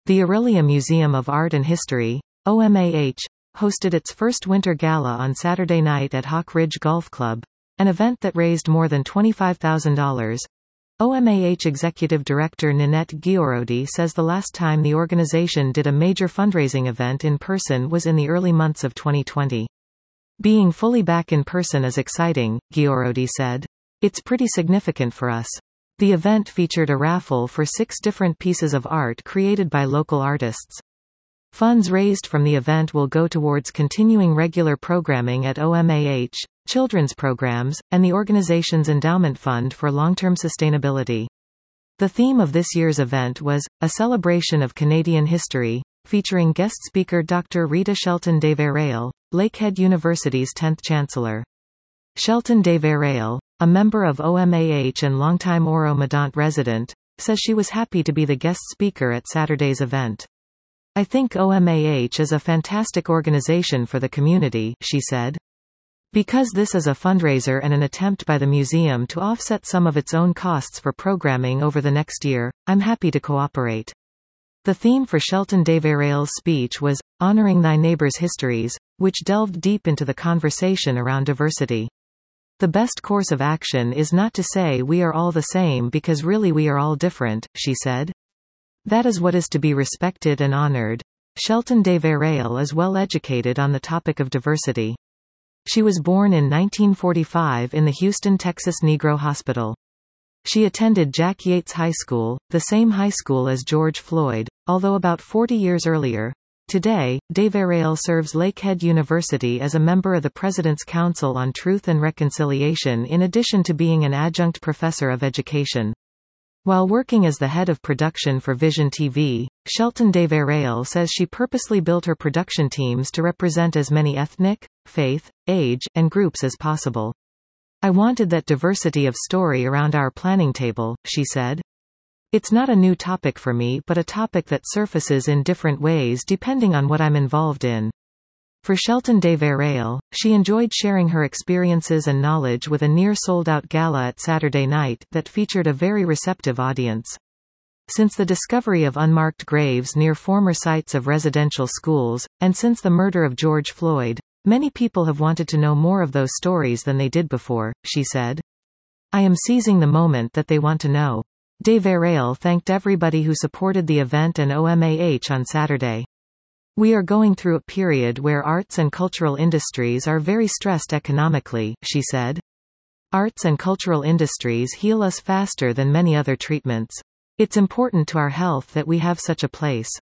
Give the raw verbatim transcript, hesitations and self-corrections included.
The Aurelia Museum of Art and History, O M A H, hosted its first winter gala on Saturday night at Hawk Ridge Golf Club, an event that raised more than twenty-five thousand dollars. O M A H Executive Director Ninette Ghiorodi says the last time the organization did a major fundraising event in person was in the early months of twenty twenty. Being fully back in person is exciting, Ghiorodi said. It's pretty significant for us. The event featured a raffle for six different pieces of art created by local artists. Funds raised from the event will go towards continuing regular programming at O M A H, children's programs, and the organization's endowment fund for long-term sustainability. The theme of this year's event was, A Celebration of Canadian History, featuring guest speaker Doctor Rita Shelton Desvarail, Lakehead University's tenth Chancellor. Shelton Desvarail, a member of O M A H and longtime Oro-Medonte resident, says she was happy to be the guest speaker at Saturday's event. I think O M A H is a fantastic organization for the community, she said. Because this is a fundraiser and an attempt by the museum to offset some of its own costs for programming over the next year, I'm happy to cooperate. The theme for Shelton Desvarail's speech was, Honoring Thy Neighbor's Histories, which delved deep into the conversation around diversity. The best course of action is not to say we are all the same because really we are all different, she said. That is what is to be respected and honored. Shelton Desvarail is well educated on the topic of diversity. She was born in nineteen forty-five in the Houston, Texas Negro Hospital. She attended Jack Yates High School, the same high school as George Floyd, although about forty years earlier. Today, Desvarail serves Lakehead University as a member of the President's Council on Truth and Reconciliation in addition to being an adjunct professor of education. While working as the head of production for Vision T V, Shelton Desvarail says she purposely built her production teams to represent as many ethnic, faith, age, and groups as possible. I wanted that diversity of story around our planning table, she said. It's not a new topic for me but a topic that surfaces in different ways depending on what I'm involved in. For Shelton Desvarail, she enjoyed sharing her experiences and knowledge with a near-sold-out gala at Saturday night that featured a very receptive audience. Since the discovery of unmarked graves near former sites of residential schools, and since the murder of George Floyd, many people have wanted to know more of those stories than they did before, she said. I am seizing the moment that they want to know. Desvarail thanked everybody who supported the event and O M A H on Saturday. We are going through a period where arts and cultural industries are very stressed economically, she said. Arts and cultural industries heal us faster than many other treatments. It's important to our health that we have such a place.